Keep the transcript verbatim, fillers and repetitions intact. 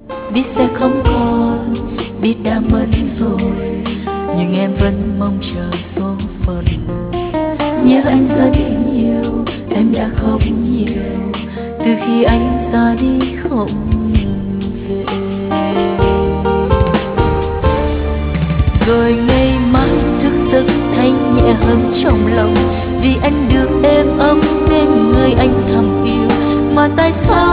Biết sẽ không còn, biết đã mất rồi, nhưng em vẫn mong chờ số phận. Nhớ anh rất nhiều, em đã khóc nhiều, từ khi anh ra đi không về. Rồi ngày mai thức giấc thấy nhẹ hơn trong lòng, vì anh được êm ấm bên người anh thầm yêu. Mà tại sao